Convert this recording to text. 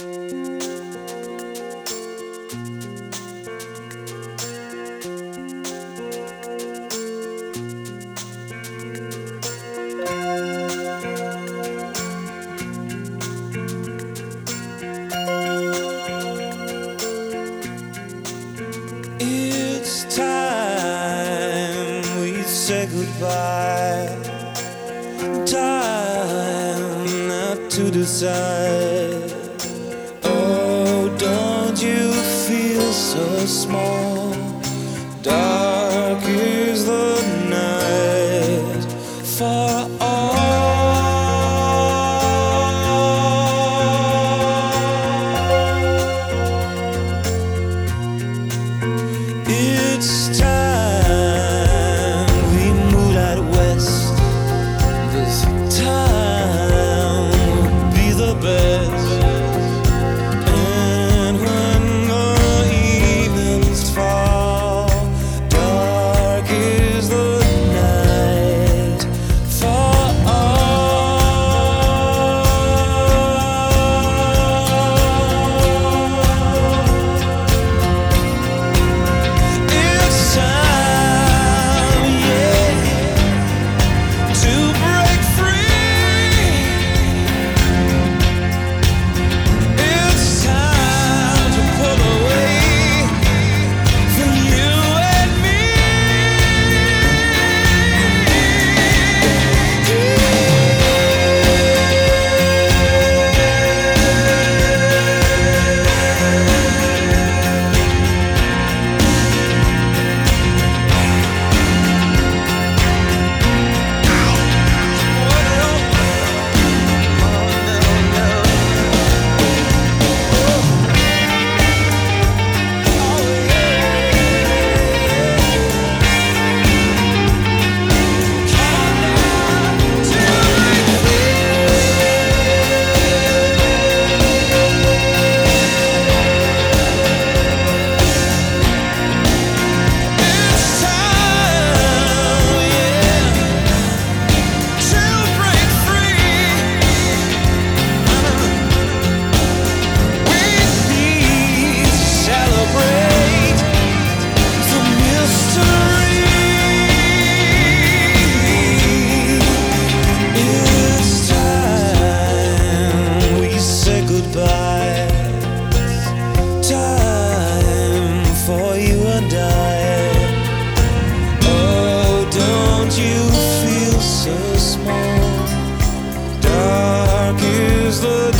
It's time we say goodbye. Time not to decide. Oh, don't you feel so small? Dark is the night for all. It's time we moved out west. This time will be the best. And when the evenings fall, dark is the night for time for you and I. Oh, don't you feel so small? Dark is the